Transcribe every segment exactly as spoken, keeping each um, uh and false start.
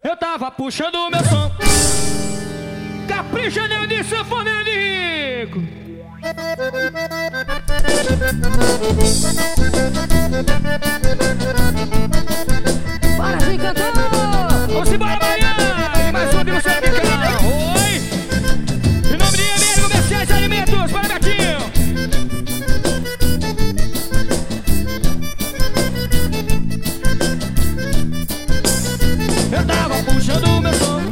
Eu tava puxando o meu som, capricha nele de sanfoneiro de rico. Bora, vem cantor! Vamos embora, Mariana! E mais um de você ficar. Oi! Em nome de Emílio Comerciais Alimentos, para Betinho! Eu tava puxando o meu som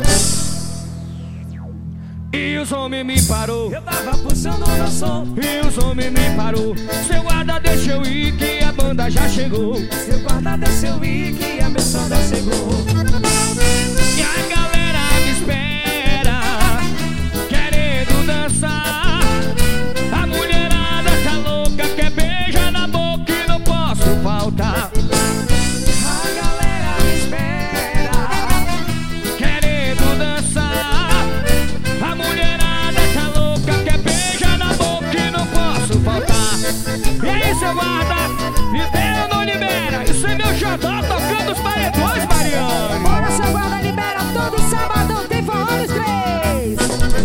e os homens me parou. Eu tava puxando o meu som E os homens me parou. Seu guarda deixa eu ir que a banda já chegou. Seu guarda deixa eu ir que a minha sonda chegou. E a galera me espera, querendo dançar. A mulherada tá louca, quer beijar na boca e não posso faltar. A galera me espera, Querendo dançar. A mulherada tá louca, quer beijar na boca e não posso faltar. E aí, seu guarda, libera ou não libera? Isso é meu xodó tocando os paredões, Mariana. Bora, seu guarda, libera todo sábado, tem forró nos três.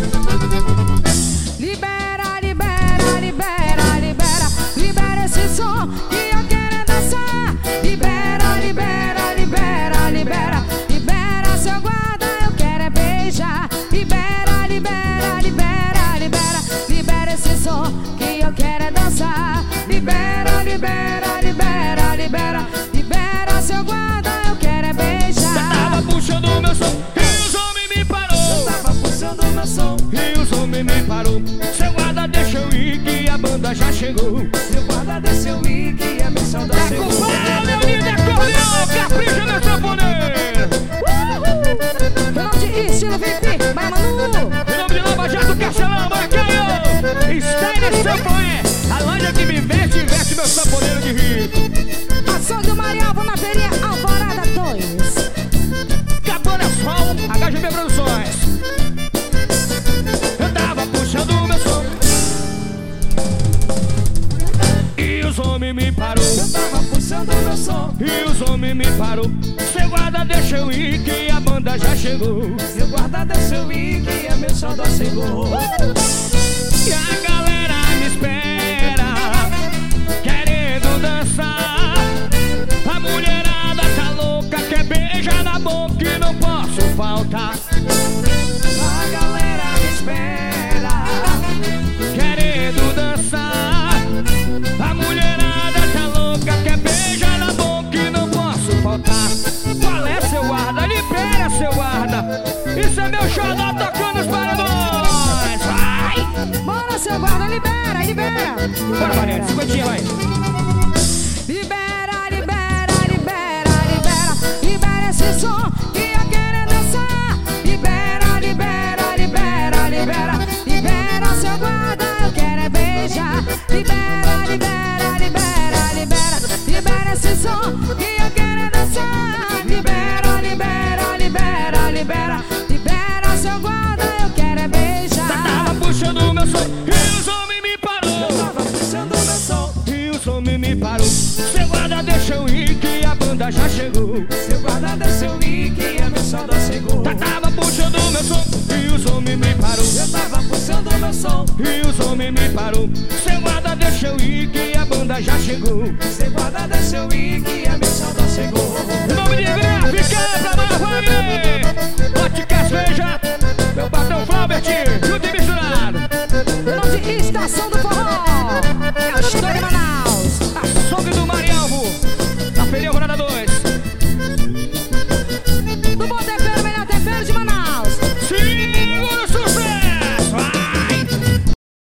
Libera, libera, libera, libera, libera esse som que eu quero é dançar. Libera, libera, libera, libera, libera, seu guarda, eu quero é beijar. Libera, libera, libera, libera, libera esse som que eu quero é dançar. Libera, libera, libera, libera, libera, seu guarda, eu quero é beijar. Tava puxando o meu som e os homens me parou. tava puxando o meu som. E os homens me parou. Seu guarda deixa eu ir que a banda já chegou. Seu guarda deixa eu ir que a minha sonda chegou. Ah, meu lindo acordeão, capricha meu sanfoneiro. Em nome de estilo V I P, vai Manu. Em nome de Lava Jato, Castelão, Marquinho, Steiner Sanfoné, a loja que me veste e veste meu sanfoneiro de rico. Ação do Marialva na feirinha Alvorada dois. Cabana Sol, H G B Produções. Eu tava puxando o meu som e os homens me parou. Eu tava puxando o meu som E os homens me parou. Seu guarda deixa eu ir que a banda já chegou. Seu guarda deixa eu ir que a minha sonda chegou. E a galera me espera, querendo dançar. A mulherada tá louca, quer beijar na boca e não posso faltar. A galera me espera, Querendo dançar. A mulherada tá louca, quer beijar na boca e não posso faltar. Qual é, seu guarda? Libera, seu guarda. Isso é meu xodó tocando os paredões. Vai! Bora, seu guarda, libera, libera. Bora, Mariana, cinquentinha, vai. Libera, libera, libera, libera, libera esse som que eu quero é dançar. Libera, libera, libera, libera, libera, seu guarda, eu quero é beijar. Libera, libera, libera, libera, libera esse som que eu quero é dançar. Libera, libera, libera, libera, libera, seu guarda, eu quero é beijar. Tava puxando o meu som e os homens me parou. tava puxando o meu som. E os homens me parou. Seu guarda deixa eu ir que a banda já chegou. Seu guarda deixa eu ir que a minha sonda chegou. Tava puxando o meu som e os homens me parou. Eu tava puxando o meu som. E os homens me parou. Seu guarda deixa eu ir que a banda já chegou. Seu guarda deixa eu ir que a minha sonda chegou. Em nome de gráfica pra Maravilha, Óticas Veja, meu patrão Flaubert, junto e misturado. Em nome de Estação do